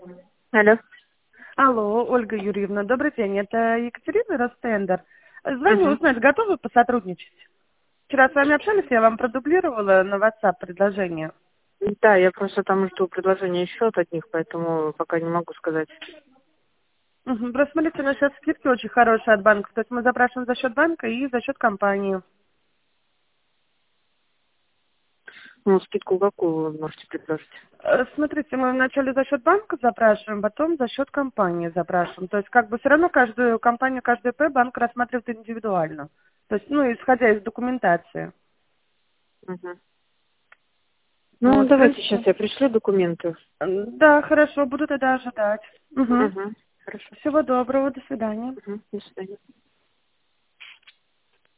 Алло. Алло, Ольга Юрьевна, добрый день. Это Екатерина Ростендер. Звоню Угу. узнать, готовы посотрудничать? Вчера с вами общались, я вам продублировала на WhatsApp предложение. Да, я просто там жду предложения еще от них, поэтому пока не могу сказать. Угу. Просто смотрите, у нас сейчас скидки очень хорошие от банка. То есть мы запрашиваем за счет банка и за счет компании. Ну, скидку какую вы можете предложить? Смотрите, мы вначале за счет банка запрашиваем, потом за счет компании запрашиваем. То есть как бы все равно каждую компанию, каждый П банк рассматривает индивидуально. То есть, ну, исходя из документации. Угу. Ну, Вот, в давайте сейчас принципе. я пришлю документы. Да, хорошо, буду тогда ожидать. Угу. Угу. Хорошо. Всего доброго, до свидания. Угу. До свидания.